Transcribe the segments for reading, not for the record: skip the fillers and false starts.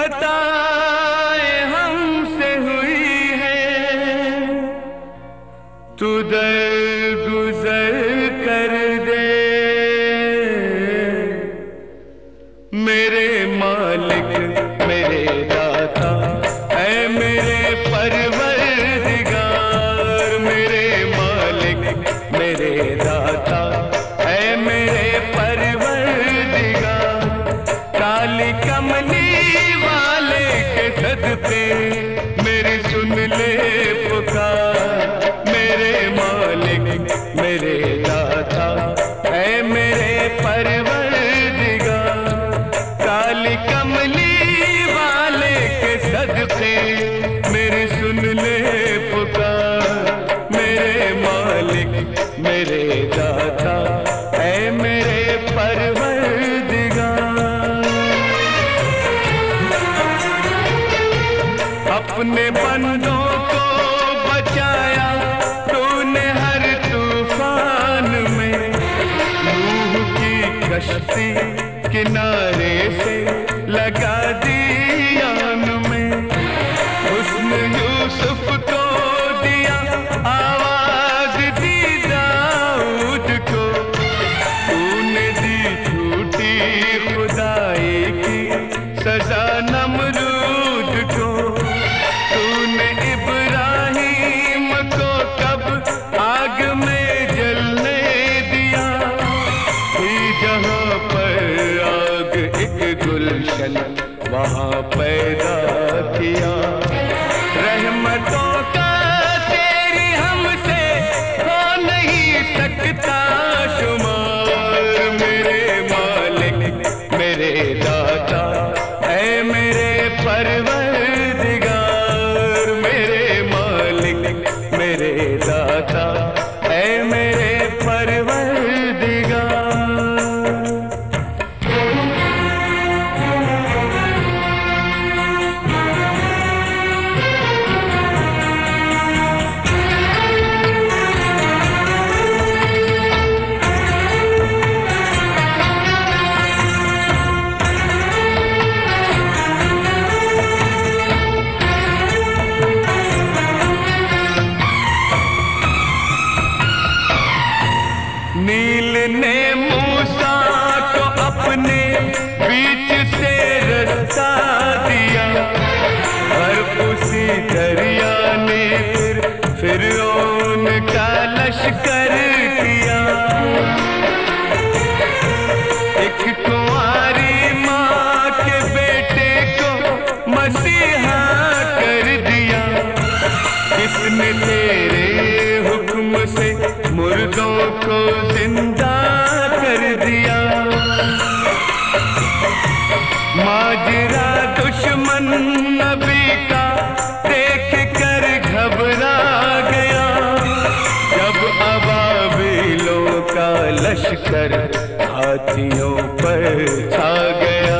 खताएं हमसे हुई है, तू दरगुजर कर दे। मेरे मालिक मेरे दाता ऐ मेरे परवरदिगार, मेरे मालिक मेरे दाता ऐ मेरे परवरदिगार। काली कमली वाले के सदके मेरी सुन ले पुकार, मेरे मालिक मेरे दाता ऐ मेरे परवरदिगार। काली कमली वाले के सदके मेरी सुन ले पुकार, मेरे मालिक मेरे दाता ऐ मेरे परवरदिगार। अपने बंदों को बचाया तूने हर तूफान में, नूह की कश्ती किनारे से लगा दी आन में। हुस्न यूसुफ को दिया आवाज दी दाऊद को, तूने दी झूठी खुदाई की सजा नमरूद को। तूने इब्राहिम को कब आग में जलने दिया, थी जहां पर आग एक गुलशन वहां पैदा किया। रहमतों का तेरी हमसे हो नहीं सकता शुमार, मेरे मालिक मेरे दाता ऐ मेरे परवरदिगार, मेरे मालिक मेरे दाता ऐ मेरे परवरदिगार। नील ने मूसा को अपने बीच से रास्ता दिया, और उसी दरिया ने फिर फिरौन का लश्कर किया। एक कुंवारी माँ के बेटे को मसीहा कर दिया, किसने तेरे हुक्म से मुर्दों को जिंदा कर दिया। माजरा दुश्मन नबी का देख कर घबरा गया, जब अबाबिलों का लश्कर हाथियों पर छा गया।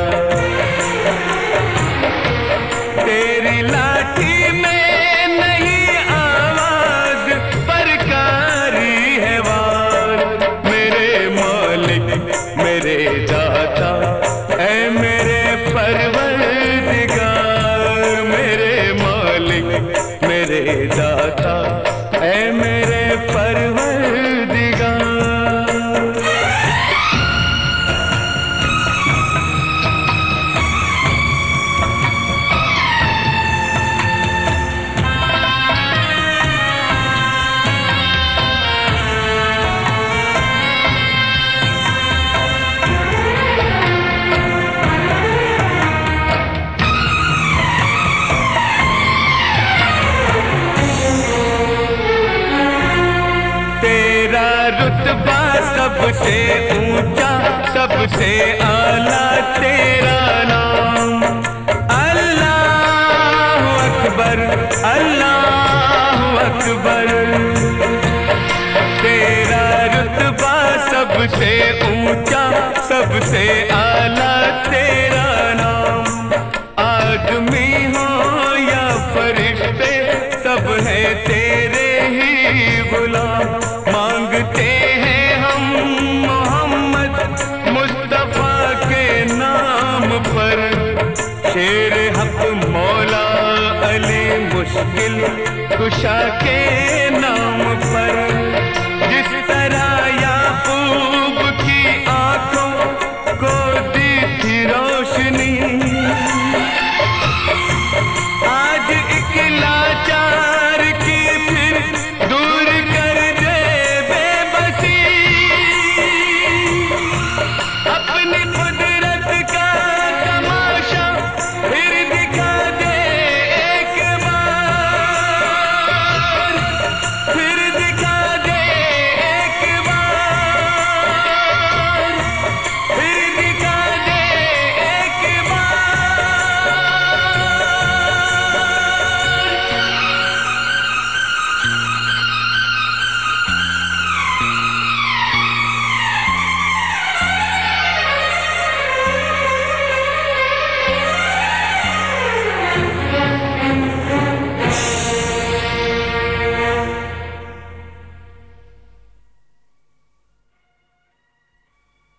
तेरी लाठी में नहीं आवाज पर कारी है वार, मेरे मालिक मेरे दाता ऐ मेरे परवरदिगार, मेरे मालिक मेरे दाता ऐ मेरे परवरदिगार। रुतबा सबसे ऊंचा सबसे आला तेरा नाम, अल्लाहु अकबर अल्लाहु अकबर। तेरा रुतबा सबसे ऊंचा सबसे आला तेरा नाम। आदमी हो या फरिश्ते सब है तेरे ही गुलाम, मांगते हैं हम मोहम्मद मुस्तफा के नाम पर। शेर कुशा के